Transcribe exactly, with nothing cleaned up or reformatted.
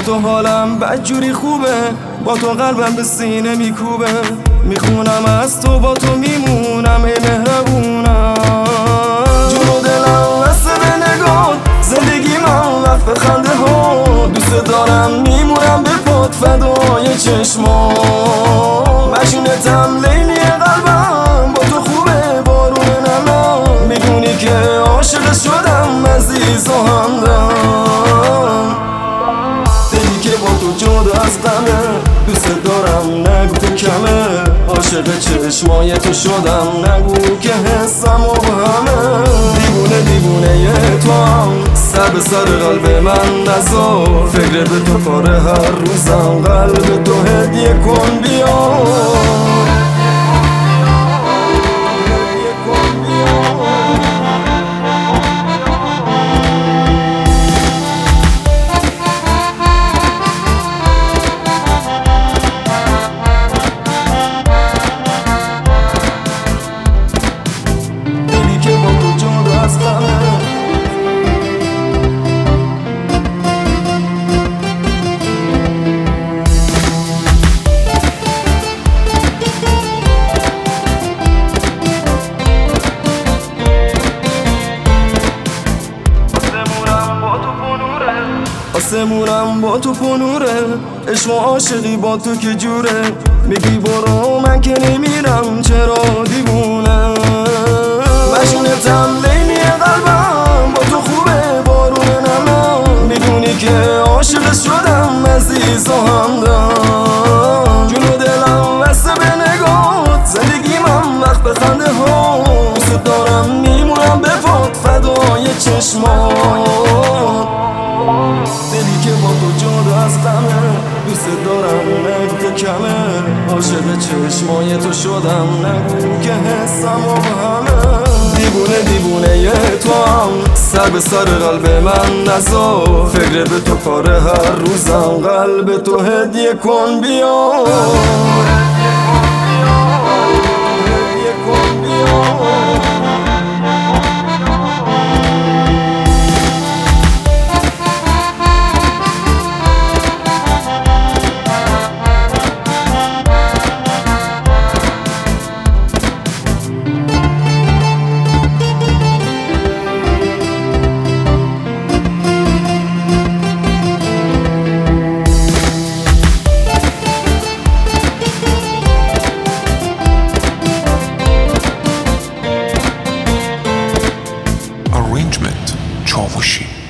تو حالم بدجوری خوبه، با تو قلبم به سینه میکوبه. میخونم از تو، با تو میمونم، ای مهربونم. جون و دلم واسه به نگاه، زندگی من وقت به خنده ها. دوست دارم میمونم به پات، فدای چشمام. مجنونتم لیلی قلبم، با تو خوبه بارون نمام. میدونی که عاشق شدم، عزیز و همدم. دلی که با تو جدا از غمه، دوست دارم نگو تو کمه. عاشق چشمای تو شدم، نگو که حسم و همه. دیوونه دیوونه یه تو هم، سر به سر قلب من نذار. فکر به تو کار هر روزم، قلب تو هدیه کن بیا. آسمونم با تو پنوره، عشق و عاشقی با تو که جوره. میگی برو من که نمیرم، چرا دیوونه؟ مجنونتم لیلی قلبم، با تو خوبه بارون نمام. میدونی که عاشق شدم، عزیز و همدم. جون و دلم واسه به نگات، زندگی من وقت به خنده ها. دوست دارم میمونم به پات، فدای چشمات. دلی که با تو جدا از غمه، دوست دارم نگو که کمه. عاشق چشمای تو شدم، نگو که حسم و همه. دیوونه دیوونه یه تو هم، سر به سر قلب من نذار. فکر به تو کار هر روزم، قلب تو هدیه کن بیا. Arrangement چاوشی.